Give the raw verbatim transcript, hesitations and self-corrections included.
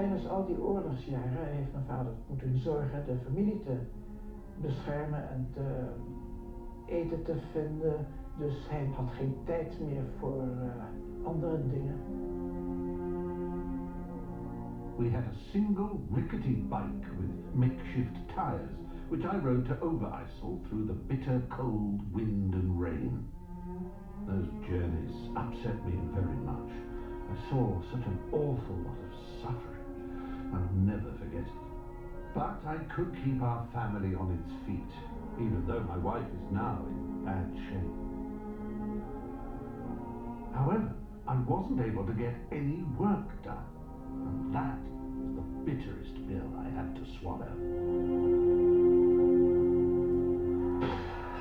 tijdens al die oorlogsjaren heeft mijn vader moeten zorgen de familie te beschermen en te eten te vinden. Dus hij had geen tijd meer voor uh, andere dingen. We had a single rickety bike with makeshift tires, which I rode to Overijssel through the bitter cold wind and rain. Those journeys upset me very much. I saw such an awful lot of suffering. I'll never forget it. But I could keep our family on its feet, even though my wife is now in bad shape. However, I wasn't able to get any work done, and that was the bitterest pill I had to swallow.